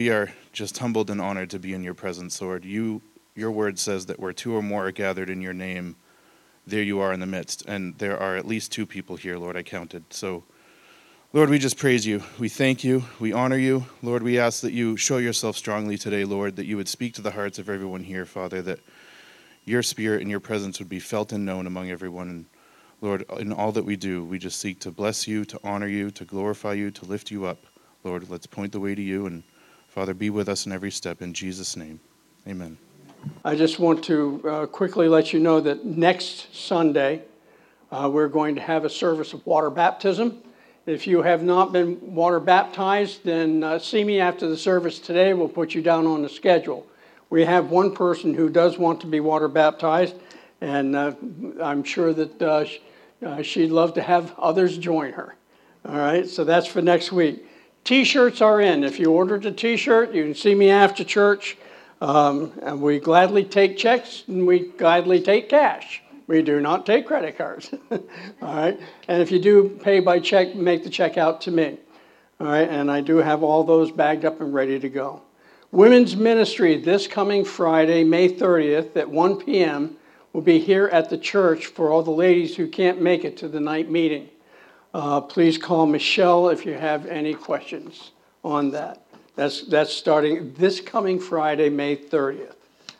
We are just humbled and honored to be in your presence, Lord. Your word says that where two or more are gathered in your name, there you are in the midst. And there are at least 2 people here, Lord, I counted. So, Lord, we just praise you. We thank you. We honor you. Lord, we ask that you show yourself strongly today, Lord, that you would speak to the hearts of everyone here, Father, that your spirit and your presence would be felt and known among everyone. And Lord, in all that we do, we just seek to bless you, to honor you, to glorify you, to lift you up. Lord, let's point the way to you. And Father, be with us in every step. In Jesus' name, amen. I just want to quickly let you know that next Sunday, we're going to have a service of water baptism. If you have not been water baptized, then see me after the service today. We'll put you down on the schedule. We have one person who does want to be water baptized, and I'm sure that she'd love to have others join her. All right, so that's for next week. T-shirts are in. If you ordered a T-shirt, you can see me after church. And we gladly take checks and we gladly take cash. We do not take credit cards. All right. And if you do pay by check, make the check out to me. All right. And I do have all those bagged up and ready to go. Women's ministry this coming Friday, May 30th at 1 p.m. will be here at the church for all the ladies who can't make it to the night meeting. Please call Michelle if you have any questions on that. That's starting this coming Friday, May 30th.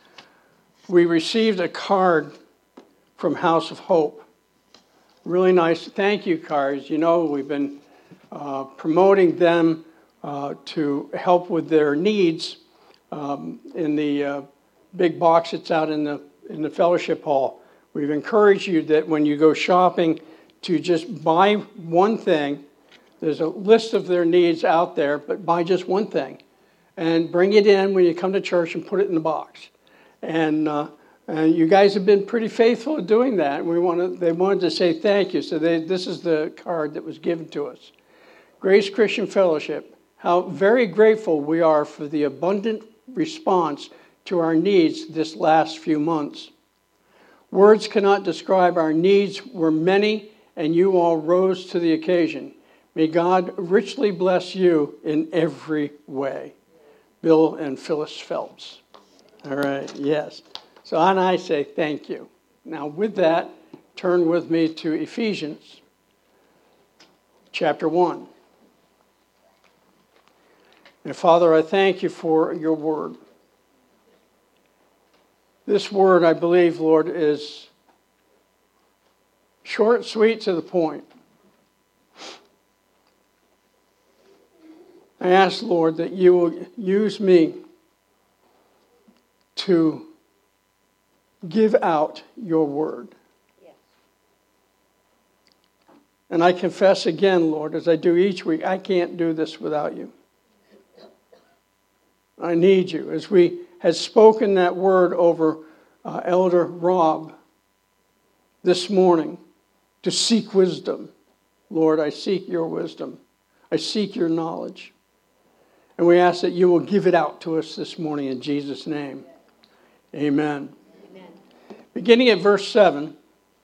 We received a card from House of Hope. Really nice thank you cards. You know, we've been promoting them to help with their needs in the big box that's out in the fellowship hall. We've encouraged you that when you go shopping to just buy one thing. There's a list of their needs out there, but buy just one thing and bring it in when you come to church and put it in the box. And you guys have been pretty faithful at doing that. They wanted to say thank you. So this is the card that was given to us. Grace Christian Fellowship, how very grateful we are for the abundant response to our needs this last few months. Words cannot describe our needs were many, and you all rose to the occasion. May God richly bless you in every way. Bill and Phyllis Phelps. All right, yes. So and I say thank you. Now with that, turn with me to Ephesians chapter 1. And Father, I thank you for your word. This word, I believe, Lord, is short, sweet, to the point. I ask, Lord, that you will use me to give out your word. Yes. And I confess again, Lord, as I do each week, I can't do this without you. I need you. As we had spoken that word over Elder Rob this morning, to seek wisdom. Lord, I seek your wisdom. I seek your knowledge. And we ask that you will give it out to us this morning in Jesus' name. Amen. Amen. Beginning at verse 7.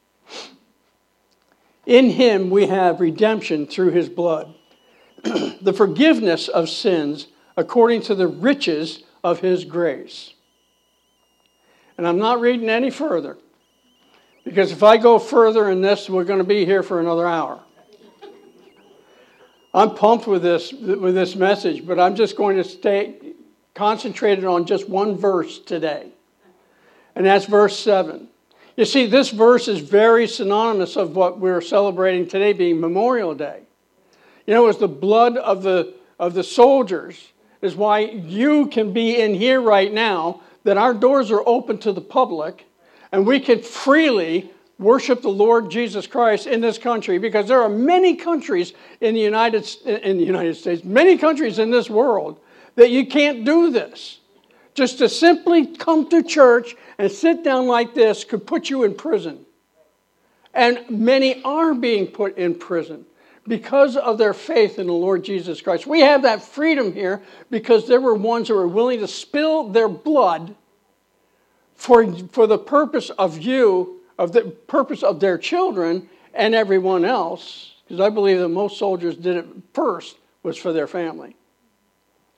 In him we have redemption through his blood, the forgiveness of sins according to the riches of his grace. And I'm not reading any further, because if I go further in this, we're going to be here for another hour. I'm pumped with this message, but I'm just going to stay concentrated on just one verse today. And that's verse 7. You see, this verse is very synonymous of what we're celebrating today being Memorial Day. You know, it's the blood of the soldiers is why you can be in here right now, that our doors are open to the public, and we can freely worship the Lord Jesus Christ in this country, because there are many countries in the United States, many countries in this world that you can't do this. Just to simply come to church and sit down like this could put you in prison. And many are being put in prison because of their faith in the Lord Jesus Christ. We have that freedom here because there were ones who were willing to spill their blood for the purpose of you, of the purpose of their children and everyone else, because I believe that most soldiers did it first, was for their family.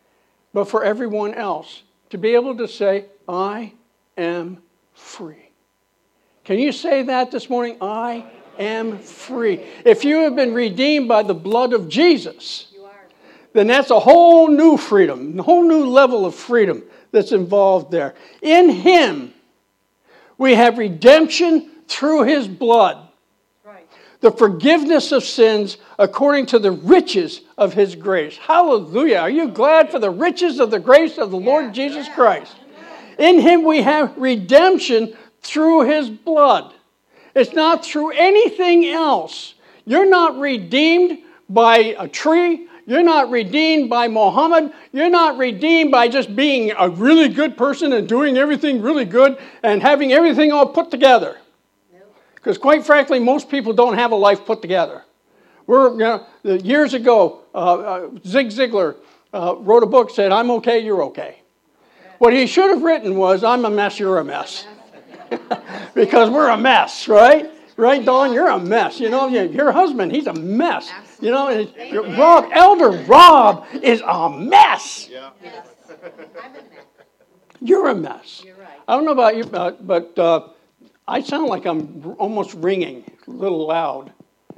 but for everyone else to be able to say, I am free. Can you say that this morning? I am free. If you have been redeemed by the blood of Jesus, then that's a whole new freedom, a whole new level of freedom that's involved there. In Him, we have redemption through His blood. The forgiveness of sins according to the riches of His grace. Hallelujah. Are you glad for the riches of the grace of the Lord Jesus Christ? In Him we have redemption through His blood. It's not through anything else. You're not redeemed by a tree. You're not redeemed by Muhammad. You're not redeemed by just being a really good person and doing everything really good and having everything all put together. Because quite frankly, most people don't have a life put together. Years ago, Zig Ziglar wrote a book, said, I'm okay, you're okay. What he should have written was, I'm a mess, you're a mess. Because we're a mess, right? Right, Dawn? You're a mess. You know, your husband, he's a mess. You know, Elder Rob is a mess. Yeah. I'm a mess. You're a mess. You're right. I don't know about you, but I sound like I'm almost ringing, a little loud.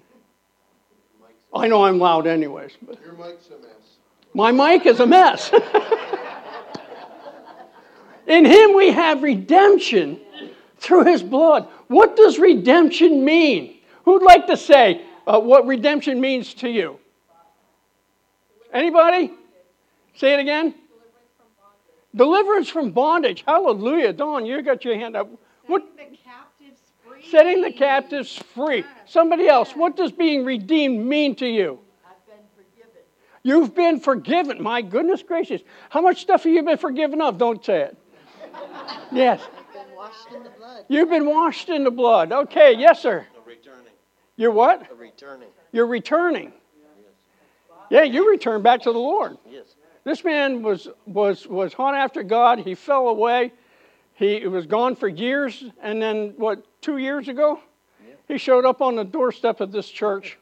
I know I'm loud anyways. But your mic's a mess. My mic is a mess. In Him we have redemption through His blood. What does redemption mean? Who'd like to say what redemption means to you? Anybody? Say it again. Deliverance from bondage. Hallelujah. Dawn, you got your hand up. What? Setting the captives free. Somebody else, what does being redeemed mean to you? I've been forgiven. You've been forgiven. My goodness gracious. How much stuff have you been forgiven of? Don't say it. Yes. I've been washed in the blood. You've been washed in the blood. Okay, yes, sir. Returning. You're what? Returning. You're returning. Yeah, you return back to the Lord. Yes. This man was hot after God. He fell away. He was gone for years, and then, 2 years ago? Yeah. He showed up on the doorstep of this church.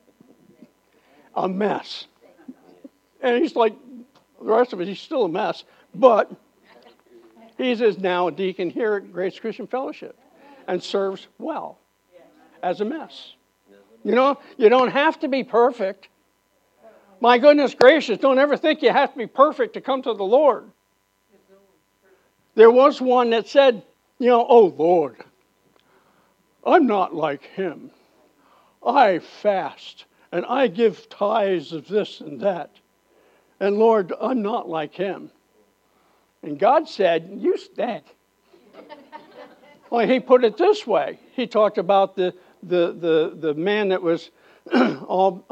A mess. And he's like, the rest of it, he's still a mess. But he is now a deacon here at Grace Christian Fellowship and serves well as a mess. You know, you don't have to be perfect. My goodness gracious, don't ever think you have to be perfect to come to the Lord. There was one that said, oh Lord, I'm not like him. I fast and I give tithes of this and that. And Lord, I'm not like him. And God said, you stink. Well, He put it this way. He talked about the man that was all,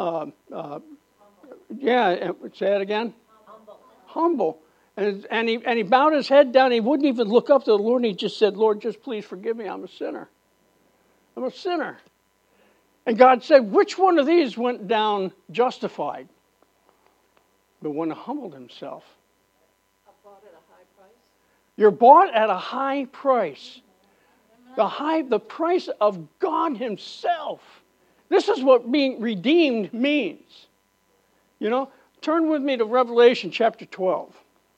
say it again. Humble. And he bowed his head down. He wouldn't even look up to the Lord. And he just said, Lord, just please forgive me. I'm a sinner. I'm a sinner. And God said, which one of these went down justified? The one who humbled himself. Bought at a high price. You're bought at a high price. The price of God Himself. This is what being redeemed means. Turn with me to Revelation chapter 12.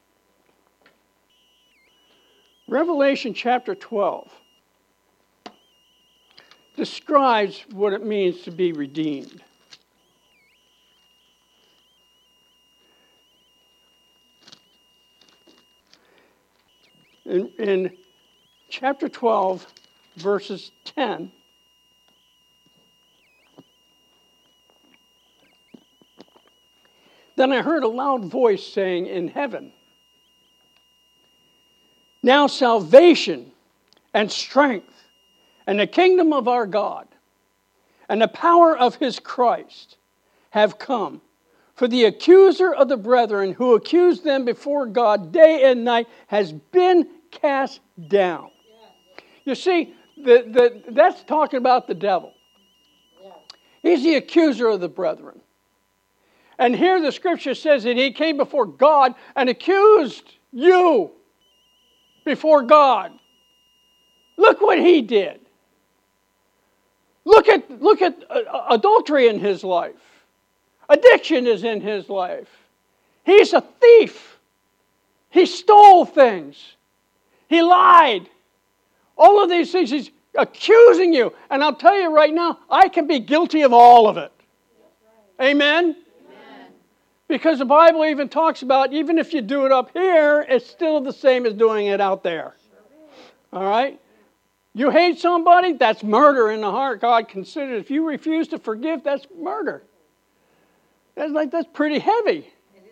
Revelation chapter 12 describes what it means to be redeemed. In chapter 12, verses 10, then I heard a loud voice saying in heaven, now salvation and strength and the kingdom of our God and the power of His Christ have come. For the accuser of the brethren who accused them before God day and night has been cast down. You see, that's talking about the devil. He's the accuser of the brethren. And here the scripture says that he came before God and accused you before God. Look what he did. Look at adultery in his life. Addiction is in his life. He's a thief. He stole things. He lied. All of these things, he's accusing you. And I'll tell you right now, I can be guilty of all of it. Amen? Because the Bible even talks about, even if you do it up here, it's still the same as doing it out there. All right? You hate somebody, that's murder in the heart. God considered. If you refuse to forgive, that's murder. That's pretty heavy.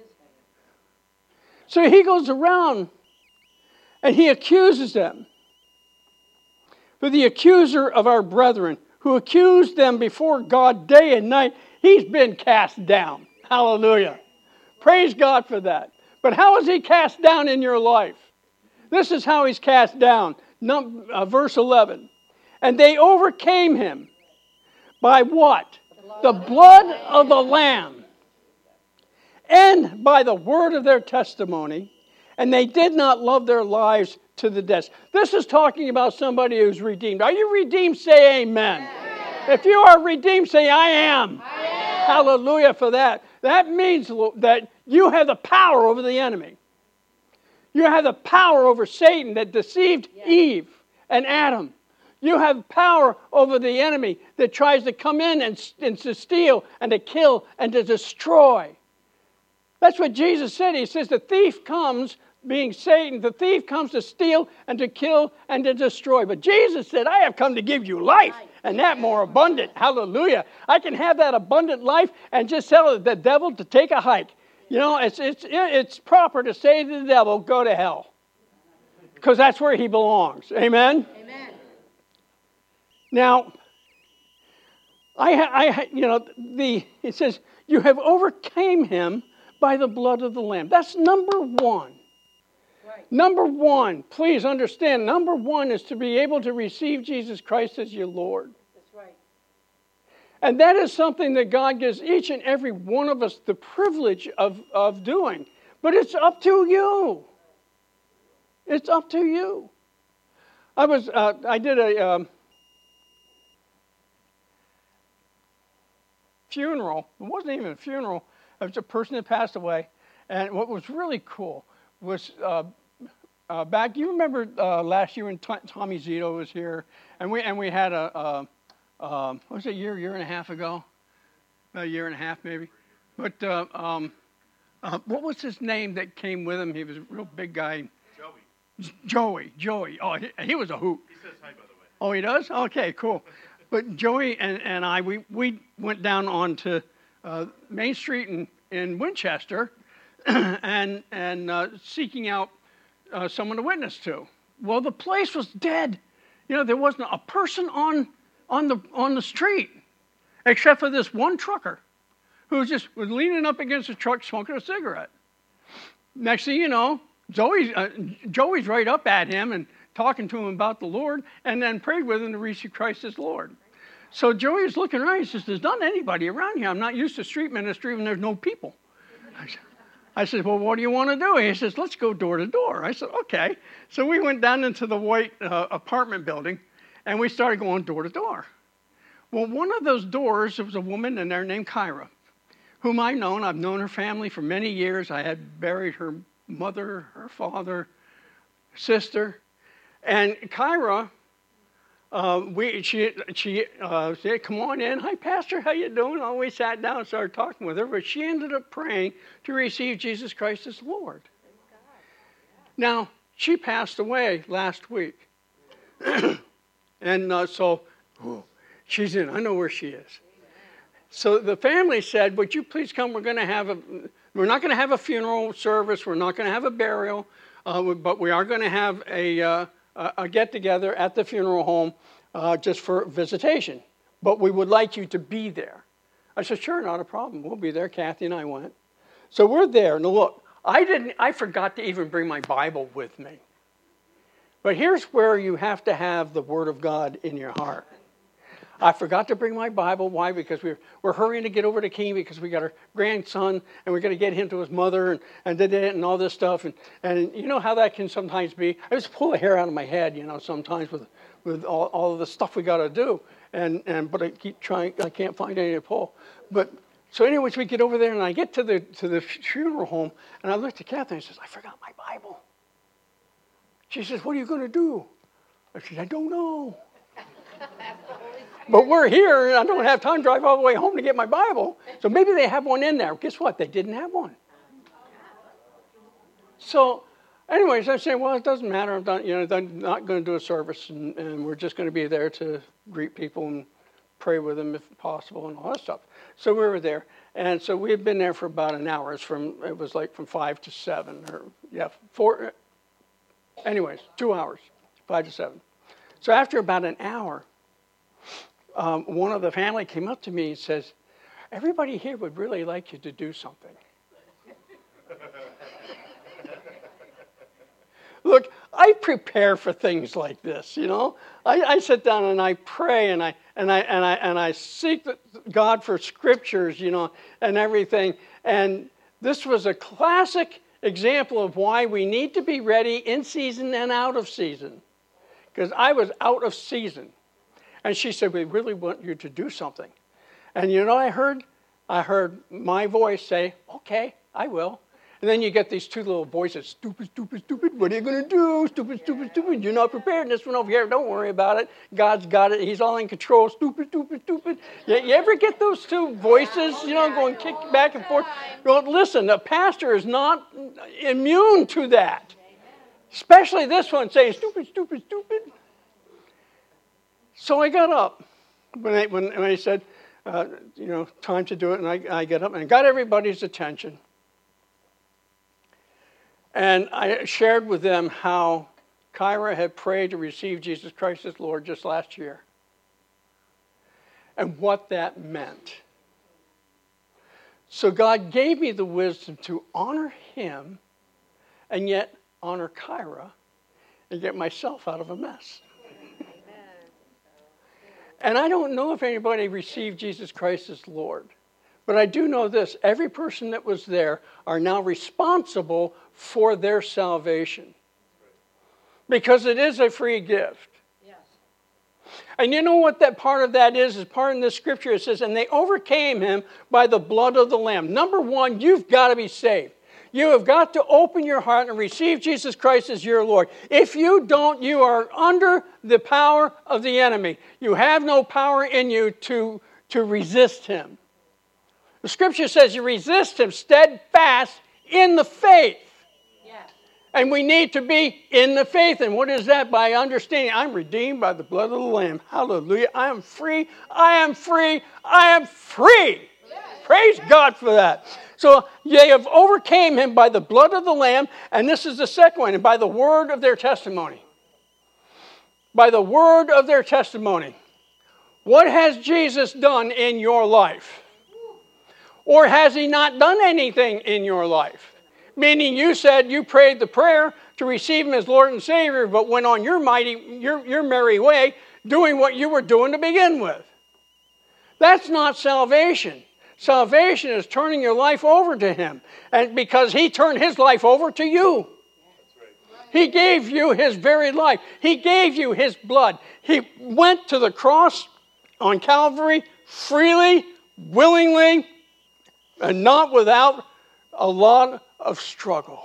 So he goes around and he accuses them. For the accuser of our brethren, who accused them before God day and night, he's been cast down. Hallelujah. Praise God for that. But how is he cast down in your life? This is how he's cast down. Verse 11. And they overcame him by what? The blood of the Lamb. And by the word of their testimony. And they did not love their lives to the death. This is talking about somebody who's redeemed. Are you redeemed? Say amen. If you are redeemed, say I am. Hallelujah for that. That means that you have the power over the enemy. You have the power over Satan that deceived Eve and Adam. You have power over the enemy that tries to come in and to steal and to kill and to destroy. That's what Jesus said. He says the thief comes, being Satan, the thief comes to steal and to kill and to destroy. But Jesus said, I have come to give you life, and that more abundant. Hallelujah. I can have that abundant life and just tell the devil to take a hike. You know, it's proper to say to the devil, go to hell. Because that's where he belongs. Amen? Amen. Now, it says, you have overcame him by the blood of the Lamb. That's number one. Right. Number one, please understand, number one is to be able to receive Jesus Christ as your Lord. That's right. And that is something that God gives each and every one of us the privilege of doing. But it's up to you. It's up to you. I did a funeral. It wasn't even a funeral. It was a person that passed away. And what was really cool was back, you remember last year when Tommy Zito was here, and we had what was it, year and a half ago? A year and a half maybe. But what was his name that came with him? He was a real big guy. Joey. Oh, he was a hoot. He says hi, by the way. Oh, he does? Okay, cool. But Joey and I, we went down onto Main Street in Winchester and seeking out someone to witness to. Well, the place was dead. You know, there wasn't a person on the street except for this one trucker who was leaning up against the truck smoking a cigarette. Next thing you know, Joey's right up at him and talking to him about the Lord, and then prayed with him to receive Christ as Lord. So Joey's looking around. He says, there's not anybody around here. I'm not used to street ministry when there's no people. I said, well, what do you want to do? He says, let's go door to door. I said, okay. So we went down into the white apartment building, and we started going door to door. Well, one of those doors, there was a woman in there named Kyra, whom I've known. I've known her family for many years. I had buried her mother, her father, sister. And Kyra, she said, come on in. Hi, Pastor, how you doing? Oh, we sat down and started talking with her, but she ended up praying to receive Jesus Christ as Lord. Now, she passed away last week. And so she's in. I know where she is. So the family said, would you please come? We're not going to have a funeral service. We're not going to have a burial. But we are going to have a get-together at the funeral home just for visitation. But we would like you to be there. I said, sure, not a problem. We'll be there. Kathy and I went. So we're there. Now look, I forgot to even bring my Bible with me. But here's where you have to have the Word of God in your heart. I forgot to bring my Bible. Why? Because we're hurrying to get over to King because we got our grandson and we're going to get him to his mother and all this stuff. And you know how that can sometimes be. I just pull the hair out of my head, you know, sometimes with all of the stuff we got to do. But I keep trying. I can't find any to pull. But So anyways, we get over there, and I get to the funeral home, and I looked at Kathy, and I says, I forgot my Bible. She says, what are you going to do? I said, I don't know. But we're here, and I don't have time to drive all the way home to get my Bible. So maybe they have one in there. Guess what? They didn't have one. So anyways, I say, well, it doesn't matter. I'm not going to do a service, and we're just going to be there to greet people and pray with them if possible and all that stuff. So we were there. And so we had been there for about an hour. It was like from 5 to 7. Anyways, 2 hours, 5 to 7. So after about an hour, one of the family came up to me and says, everybody here would really like you to do something. Look, I prepare for things like this, you know. I sit down and I pray and I seek God for scriptures, you know, and everything. And this was a classic example of why we need to be ready in season and out of season. Because I was out of season. And she said, we really want you to do something. And you know what I heard? I heard my voice say, okay, I will. And then you get these two little voices, stupid, stupid, stupid, what are you going to do? Stupid, stupid, stupid, you're not prepared. And this one over here, don't worry about it. God's got it. He's all in control. Stupid, stupid, stupid. You ever get those two voices, you know, going kick back and forth? Well, listen, a pastor is not immune to that. Especially this one saying, stupid, stupid, stupid. So I got up when I said, time to do it. And I got up and I got everybody's attention. And I shared with them how Kyra had prayed to receive Jesus Christ as Lord just last year. And what that meant. So God gave me the wisdom to honor him and yet honor Kyra and get myself out of a mess. And I don't know if anybody received Jesus Christ as Lord. But I do know this. Every person that was there are now responsible for their salvation. Because it is a free gift. Yes. And you know what that part of that is? Is part in this scripture. It says, and they overcame him by the blood of the Lamb. Number one, you've got to be saved. You have got to open your heart and receive Jesus Christ as your Lord. If you don't, you are under the power of the enemy. You have no power in you to resist him. The scripture says you resist him steadfast in the faith. Yes. And we need to be in the faith. And what is that? By understanding I'm redeemed by the blood of the Lamb. Hallelujah. I am free. I am free. I am free. Yes. Praise God for that. So they have overcame him by the blood of the Lamb. And this is the second one. And by the word of their testimony. By the word of their testimony. What has Jesus done in your life? Or has he not done anything in your life? Meaning you said you prayed the prayer to receive him as Lord and Savior, but went on your merry way doing what you were doing to begin with. That's not salvation. Salvation is turning your life over to him. And because he turned his life over to you. He gave you his very life. He gave you his blood. He went to the cross on Calvary freely, willingly, and not without a lot of struggle.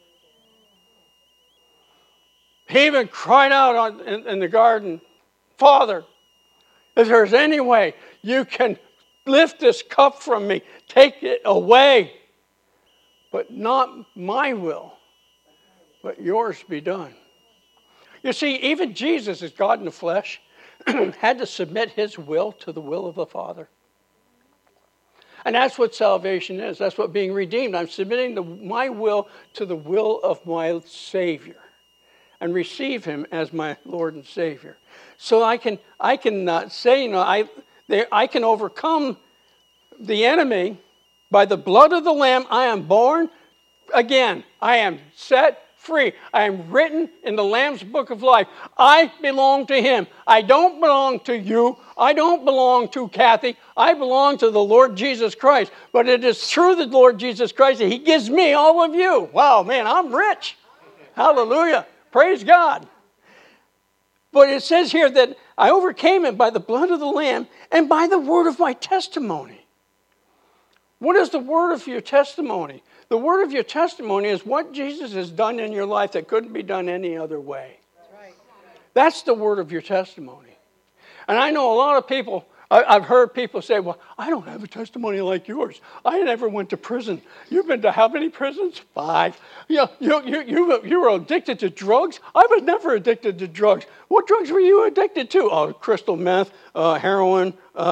He even cried out in the garden, Father, if there's any way you can lift this cup from me, take it away. But not my will, but yours be done. You see, even Jesus, as God in the flesh, had to submit his will to the will of the Father. And that's what salvation is. That's what being redeemed. I'm submitting my will to the will of my Savior and receive him as my Lord and Savior. So I can say, I can overcome the enemy by the blood of the Lamb. I am born again. I am set free. I am written in the Lamb's book of life. I belong to him. I don't belong to you. I don't belong to Kathy. I belong to the Lord Jesus Christ. But it is through the Lord Jesus Christ that he gives me all of you. Wow, man, I'm rich. Hallelujah. Praise God. But it says here that I overcame him by the blood of the Lamb and by the word of my testimony. What is the word of your testimony? The word of your testimony is what Jesus has done in your life that couldn't be done any other way. That's the word of your testimony. And I know a lot of people, I've heard people say, well, I don't have a testimony like yours. I never went to prison. You've been to how many prisons? 5. You were addicted to drugs? I was never addicted to drugs. What drugs were you addicted to? Oh, crystal meth, heroin,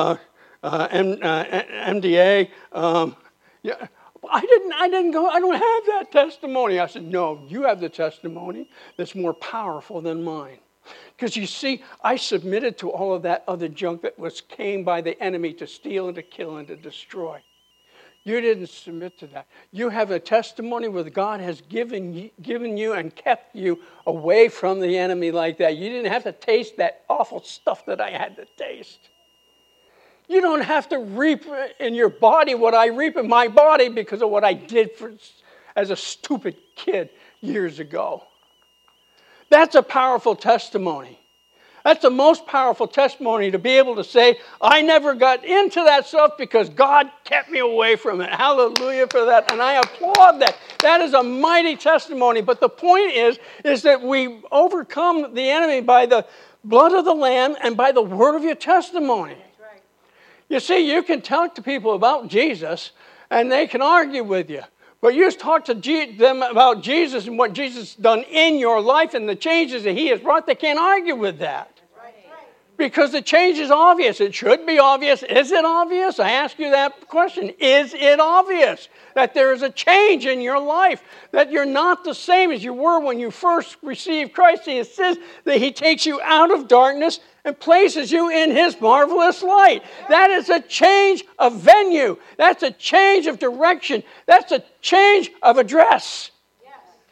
MDA. Yeah. I didn't go, I don't have that testimony. I said, no, you have the testimony that's more powerful than mine. Because you see, I submitted to all of that other junk that came by the enemy to steal and to kill and to destroy. You didn't submit to that. You have a testimony where God has given you and kept you away from the enemy like that. You didn't have to taste that awful stuff that I had to taste. You don't have to reap in your body what I reap in my body because of what I did as a stupid kid years ago. That's a powerful testimony. That's the most powerful testimony, to be able to say, I never got into that stuff because God kept me away from it. Hallelujah for that. And I applaud that. That is a mighty testimony. But the point is that we overcome the enemy by the blood of the Lamb and by the word of your testimony. That's right. You see, you can talk to people about Jesus and they can argue with you. But you just talk to them about Jesus and what Jesus has done in your life and the changes that he has brought, they can't argue with that. Because the change is obvious. It should be obvious. Is it obvious? I ask you that question. Is it obvious that there is a change in your life? That you're not the same as you were when you first received Christ? It says that he takes you out of darkness and places you in his marvelous light. That is a change of venue. That's a change of direction. That's a change of address. Yes.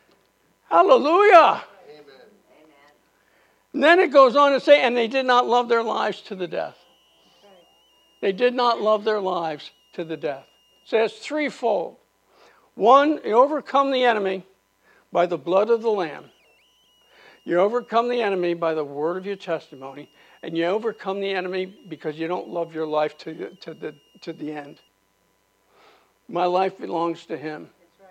Hallelujah. And then it goes on to say, and they did not love their lives to the death. They did not love their lives to the death. So it's threefold. One, you overcome the enemy by the blood of the Lamb. You overcome the enemy by the word of your testimony. And you overcome the enemy because you don't love your life to the end. My life belongs to him.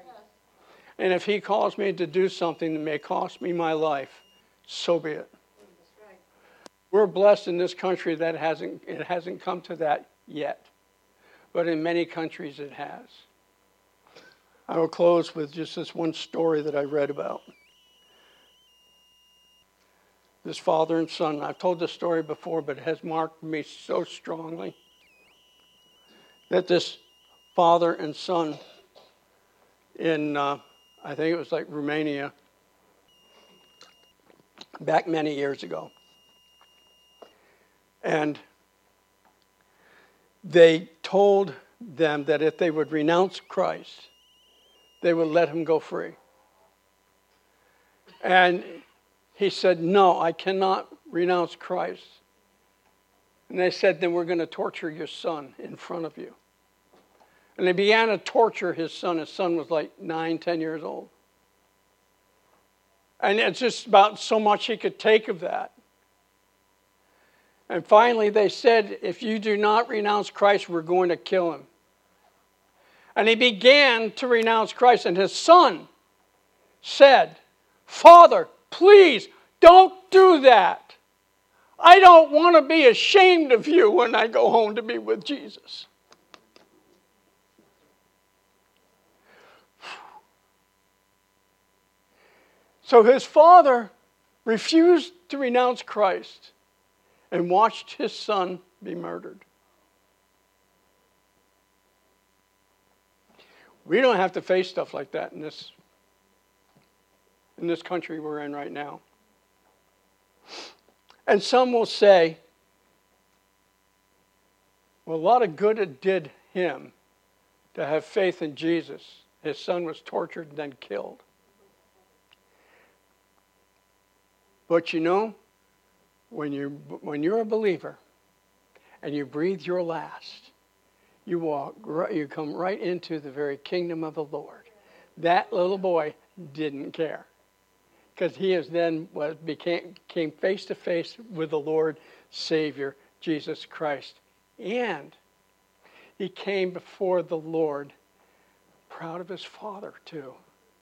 And if he calls me to do something that may cost me my life, so be it. We're blessed in this country that it hasn't come to that yet. But in many countries it has. I will close with just this one story that I read about. This father and son. I've told this story before, but it has marked me so strongly. That this father and son in, I think it was like Romania, back many years ago. And they told them that if they would renounce Christ, they would let him go free. And he said, no, I cannot renounce Christ. And they said, then we're going to torture your son in front of you. And they began to torture his son. His son was like 9, 10 years old. And it's just about so much he could take of that. And finally they said, if you do not renounce Christ, we're going to kill him. And he began to renounce Christ. And his son said, Father, please don't do that. I don't want to be ashamed of you when I go home to be with Jesus. So his father refused to renounce Christ and watched his son be murdered. We don't have to face stuff like that in this country we're in right now. And some will say, well, a lot of good it did him to have faith in Jesus. His son was tortured and then killed. But you know, when you're a believer and you breathe your last, you come right into the very kingdom of the Lord. That little boy didn't care, because he came face to face with the Lord Savior Jesus Christ, and he came before the Lord, proud of his Father too.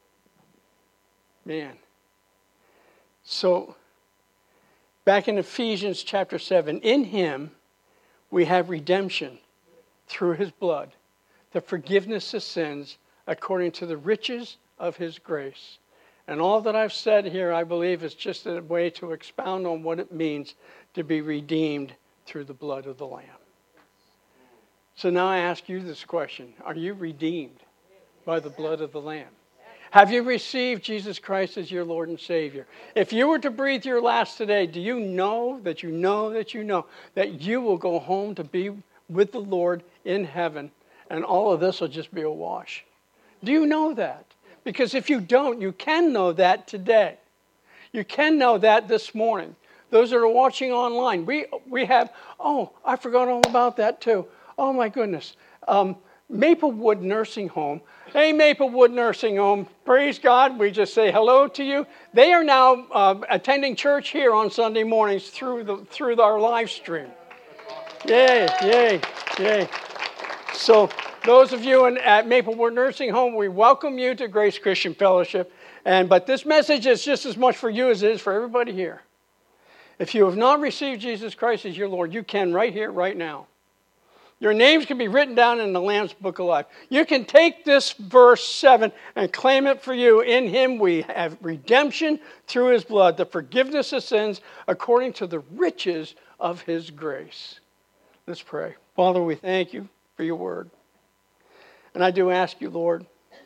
Man. So, back in Ephesians chapter 7, in him we have redemption through his blood, the forgiveness of sins according to the riches of his grace. And all that I've said here, I believe, is just a way to expound on what it means to be redeemed through the blood of the Lamb. So now I ask you this question. Are you redeemed by the blood of the Lamb? Have you received Jesus Christ as your Lord and Savior? If you were to breathe your last today, do you know that you know that you know that you will go home to be with the Lord in heaven, and all of this will just be a wash? Do you know that? Because if you don't, you can know that today. You can know that this morning. Those that are watching online, we have, I forgot all about that too. Oh my goodness. Maplewood Nursing Home. Hey, Maplewood Nursing Home, praise God. We just say hello to you. They are now attending church here on Sunday mornings through our live stream. Yay, yay, yay. So those of you at Maplewood Nursing Home, we welcome you to Grace Christian Fellowship. But this message is just as much for you as it is for everybody here. If you have not received Jesus Christ as your Lord, you can right here, right now. Your names can be written down in the Lamb's Book of Life. You can take this verse 7 and claim it for you. In him we have redemption through his blood, the forgiveness of sins according to the riches of his grace. Let's pray. Father, we thank you for your word. And I do ask you, Lord,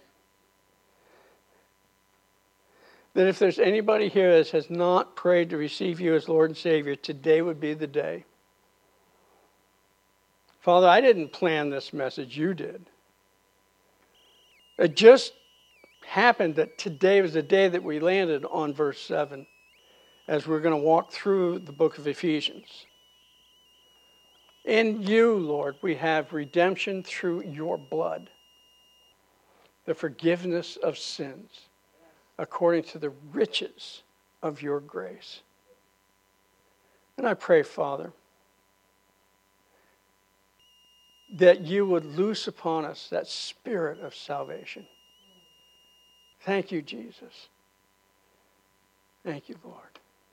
that if there's anybody here that has not prayed to receive you as Lord and Savior, today would be the day. Father, I didn't plan this message, you did. It just happened that today was the day that we landed on verse 7 as we're going to walk through the book of Ephesians. In you, Lord, we have redemption through your blood, the forgiveness of sins, according to the riches of your grace. And I pray, Father, that you would loose upon us that spirit of salvation. Thank you, Jesus. Thank you, Lord.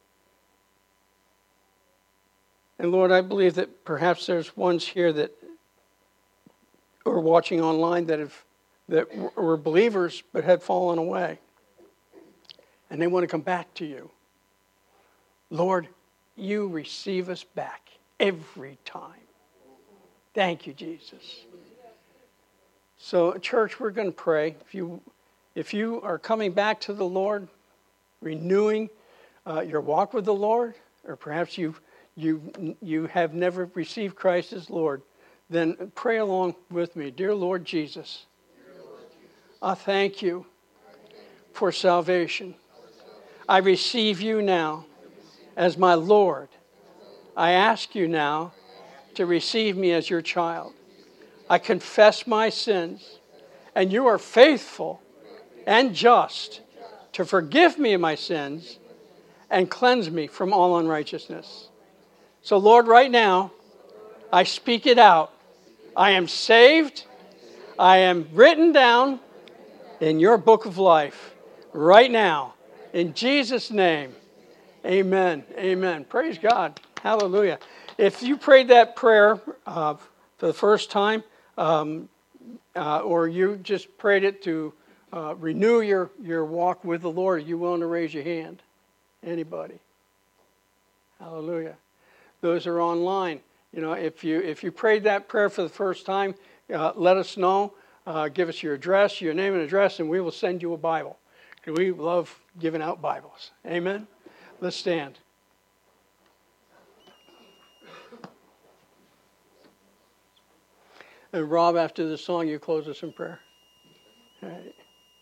And Lord, I believe that perhaps there's ones here that are watching online that were believers but had fallen away. And they want to come back to you. Lord, you receive us back every time. Thank you, Jesus. So, church, we're going to pray. If you are coming back to the Lord, renewing your walk with the Lord, or perhaps you have never received Christ as Lord, then pray along with me. Dear Lord Jesus, I thank you for salvation. I receive you now as my Lord. I ask you now to receive me as your child. I confess my sins, and you are faithful and just to forgive me of my sins and cleanse me from all unrighteousness. So, Lord, right now, I speak it out. I am saved. I am written down in your book of life right now. In Jesus' name, amen. Amen. Praise God. Hallelujah. If you prayed that prayer for the first time, or you just prayed it to renew your walk with the Lord, are you willing to raise your hand? Anybody? Hallelujah. Those are online. You know, if you prayed that prayer for the first time, let us know. Give us your address, your name and address, and we will send you a Bible. We love giving out Bibles. Amen? Let's stand. And Rob, after the song, you close us in prayer. All right.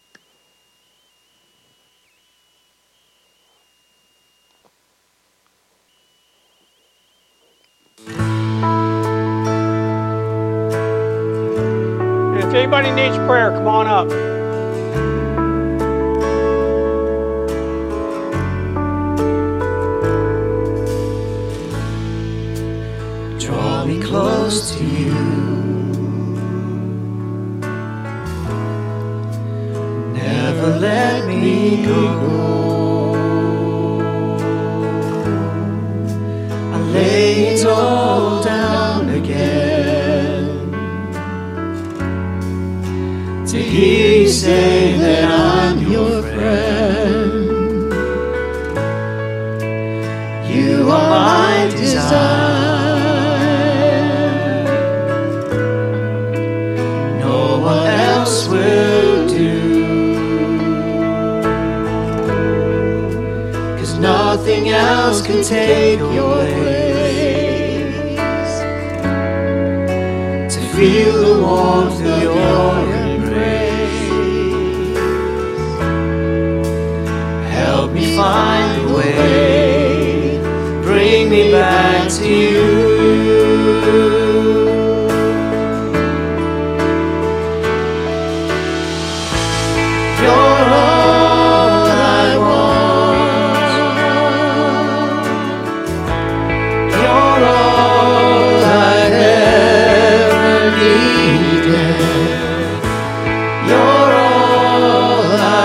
And if anybody needs prayer, come on up. Draw me close to you. lay it all down again, to hear you say that I'm your friend. You are my desire, no one else will do, 'cause nothing else can take your place, to feel the warmth of your embrace. Help me find a way, bring me back to you. You're all I want, you're all I've ever needed, you're all I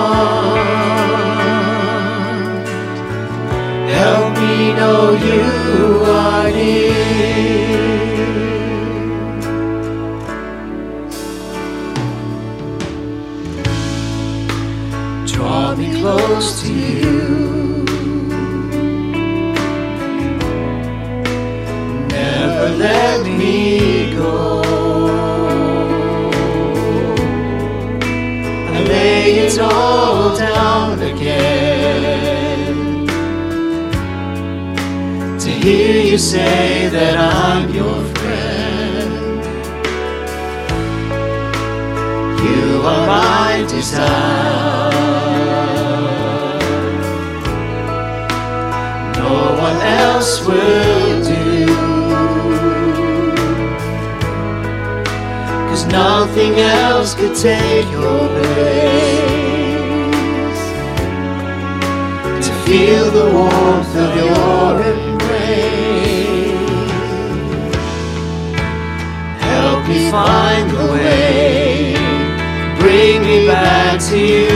want. Help me know you are near. Draw me close to you, never let me go. I lay it all down again, to hear you say that I'm your friend. You are my desire, no one else will do, 'cause nothing else could take your place, to feel the warmth of your embrace. Help me find the way, bring me back to you.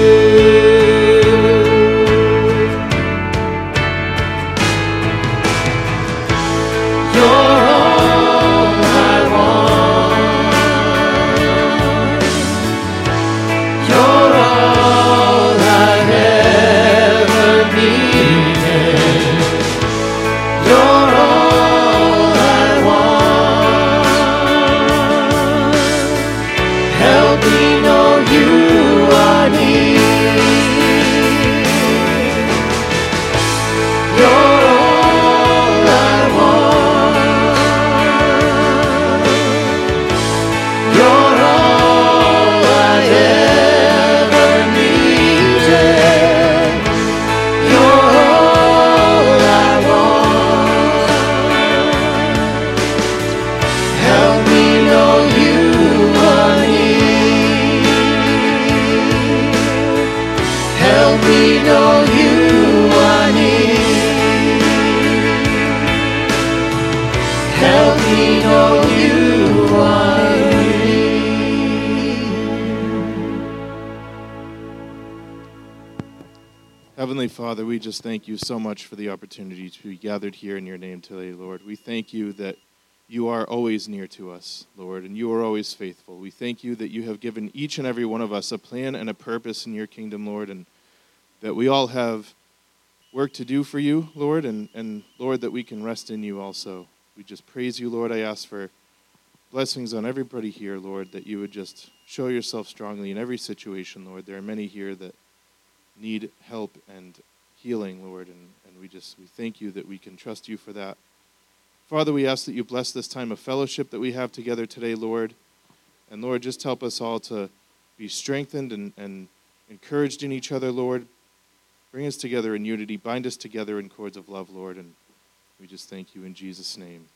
You're all I want, you're all I've ever needed, you're all I want. Help me know you are near. You're all I want, you're all I've ever needed, you're all I want. Help me know you are near. Help me know you are near. Help me know you are near. Heavenly Father, we just thank you so much for the opportunity to be gathered here in your name today, Lord. We thank you that you are always near to us, Lord, and you are always faithful. We thank you that you have given each and every one of us a plan and a purpose in your kingdom, Lord, and that we all have work to do for you, Lord, and Lord, that we can rest in you also. We just praise you, Lord. I ask for blessings on everybody here, Lord, that you would just show yourself strongly in every situation, Lord. There are many here that need help and healing, Lord, and we thank you that we can trust you for that. Father, we ask that you bless this time of fellowship that we have together today, Lord. And Lord, just help us all to be strengthened and encouraged in each other, Lord. Bring us together in unity. Bind us together in cords of love, Lord. And we just thank you in Jesus' name.